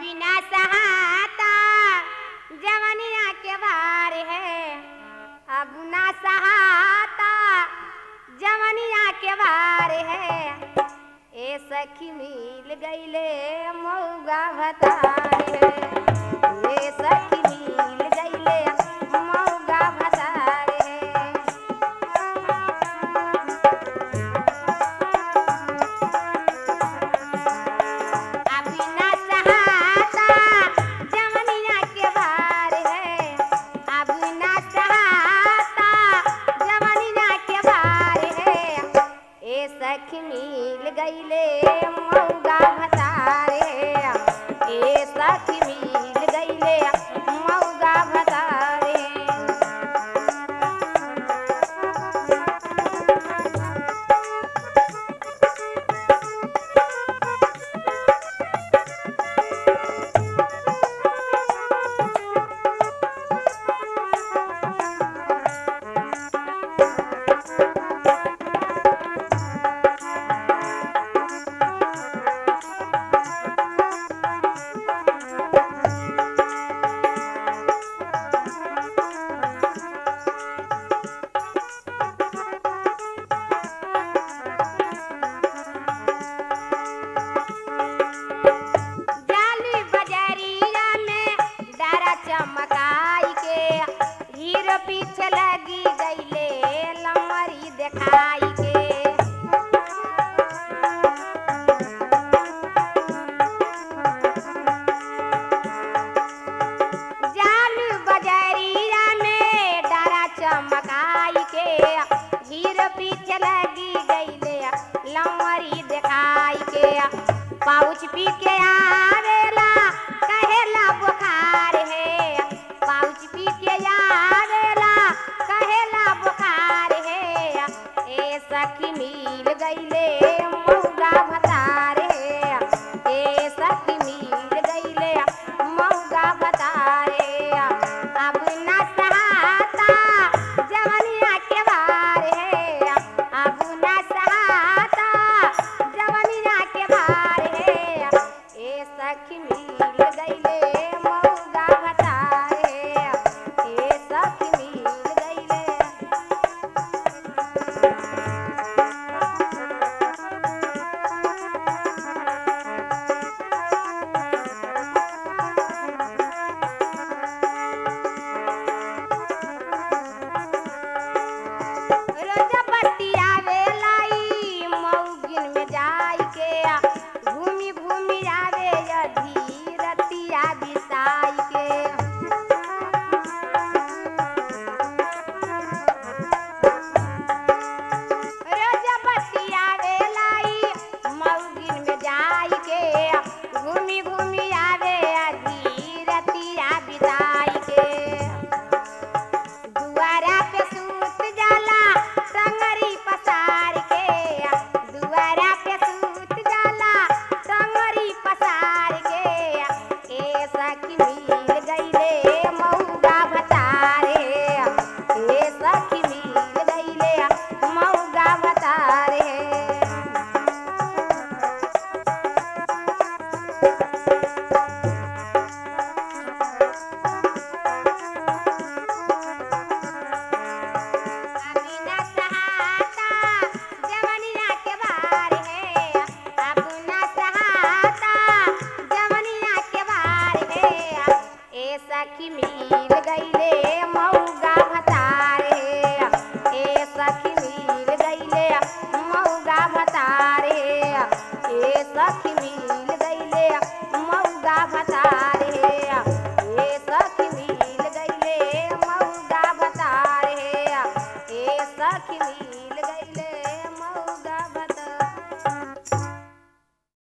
अभी ना सहाता जवनिया के बार है, अब ना सहाता जवनिया के बार है। ए सखी मिल गईले मौगा भतार है, ए सखी मिल गईले मौगा भतार है। अभी ना सहाता जवनिया के बार है, अभी ना सहाता जवनिया के बार है। ए सखी मिल गईले मौगा भतार है, ए सखी मिल गईले मौगा भतार है। जाली बजरिया में डरा चमकाई के, हीरो पीछे लगी गईले लमरी देखाई के। जाली बजरिया में डरा चमकाई के, हीरो पीछे लगी गईले लमरी देखाई के। पाउच पी के आवेला कहेला बुखार है, पाउच पी के आवेला कहेला बुखार है। ए सखी मिल गईले मौगा भतार है, ए सखी मिल गईले मौगा भतार है। अब ना सहाता जवनिया के बार है, अब ना सहाता जवनिया के बार है। ए सखी मिल गईले मौगा भतार है, ए सखी मिल गईले। रोजा बतिया वेलाई मौगिन में जाई के, घूमी घूमी आवे अधी रतिया बिताई के। रोजा बतिया वेलाई मौगिन में जाई के, घूमी घूमी आवे अधी रतिया बिताई के। दुआरा पे सूत जाला टंगरी पसार के, दुआरा पे सूत जाला टंगरी पसार के। ए सखी मिल गईले मौगा भतार है, ए सखी मिल गईले मौगा भतार है। अभी ना सहाता जवनिया के बार है, अब ना सहाता जवनिया के बार है। ए सखी मिल गईले मौ